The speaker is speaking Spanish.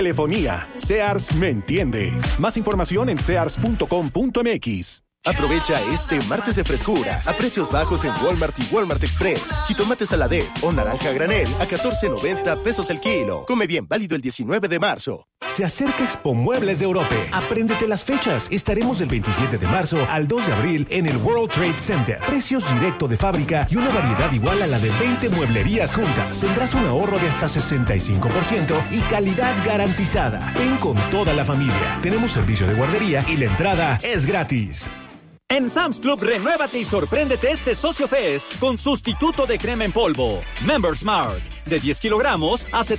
Telefonía. Sears me entiende. Más información en sears.com.mx. Aprovecha este martes de frescura a precios bajos en Walmart y Walmart Express. Jitomate saladez o naranja granel a 14.90 pesos el kilo. Come bien, válido el 19 de marzo. Se acerca Expo Muebles de Europe. Apréndete las fechas. Estaremos del 27 de marzo al 2 de abril en el World Trade Center. Precios directo de fábrica y una variedad igual a la de 20 mueblerías juntas. Tendrás un ahorro de hasta 65% y calidad garantizada. Ven con toda la familia. Tenemos servicio de guardería y la entrada es gratis. En Sam's Club, renuévate y sorpréndete este Socio Fest con sustituto de crema en polvo. Members Mark, de 10 kilogramos a